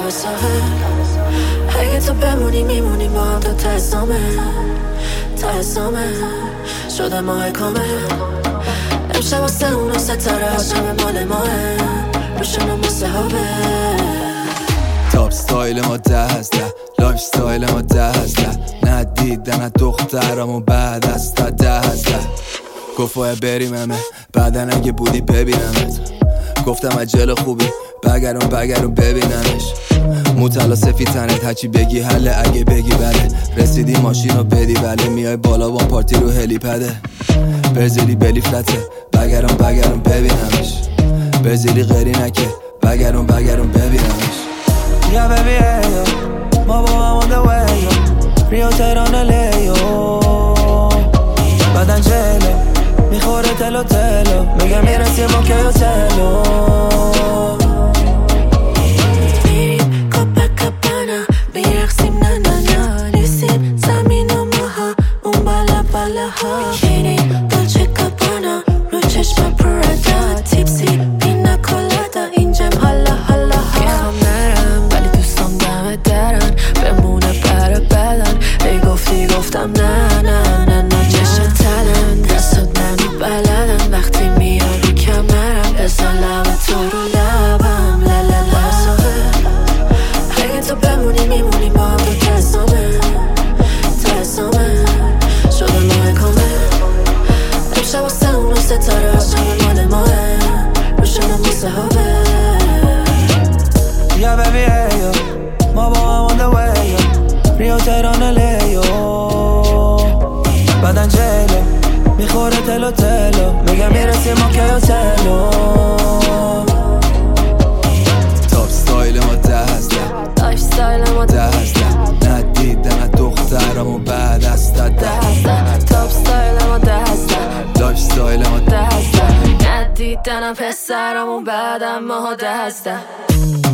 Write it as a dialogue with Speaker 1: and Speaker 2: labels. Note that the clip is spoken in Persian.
Speaker 1: لب ساحل. اگه تو بمونی میمونی با هم تا ته سامه شده ماه کامل. امشب واسه اونو ستاره ها شب مال ماه روشنم مثل هاوه.
Speaker 2: تاپ ستایل ما 10/10 لایف ستایل ما 10/10 ندیدن دخترامو بعد از 10/10 گفت باید بریم همه بعدن اگه بودی ببینمت. گفتم عجل خوبی بگرم ببینمش. موتلا سفید تنت هرچی بگی حله اگه بگی بله. رسیدی ماشین رو بدی بله. میای بالا با پارتی رو هلیپده. برزیلی بلی فلته بگرم ببینمش. برزیلی غیری نکه بگرم ببینمش.
Speaker 3: Yeah baby hey yo ما با هم on the way yo ریو تهران لیو بدن جلو میخوره تلو میگه میرسیم با که تلو.
Speaker 1: میریم کاپاکابانا میرقصیم نه نیستیم زمین و ماها اون بالا ها. بیکینی دولچه گابانا رو چشم پرادا تیپسی پینا کلادا اینجام حالا میخوام نرم ولی دوستم دم درن بمونه بر بدن. ای گفتم نه چشم تلن دستت منو بلدن. وقتی میان رو کمرم بزن لب تو رو لبم لالالا ساقه. اگه تو بمونی میمونی با هم تو ته سامه شده ماه کامل. امشب واسه اونو ستاره ها شب مال ماه روشنم مثل هاوه.
Speaker 3: Yeah baby hey yo ما با هم on the way yo ریو تهران لیو بدن جلو میخوره تلو میگه میرسیم ما که تلو.
Speaker 2: تاپ ستایل ما 10/10
Speaker 1: لایف ستایل ما
Speaker 2: 10/10 ندیدن دخترامو بعد از 10/10
Speaker 1: تاپ ستایل ما 10/10
Speaker 2: لایف ستایل ما
Speaker 1: 10/10 ندیدنم پسرمون بعدم ماها 10/10.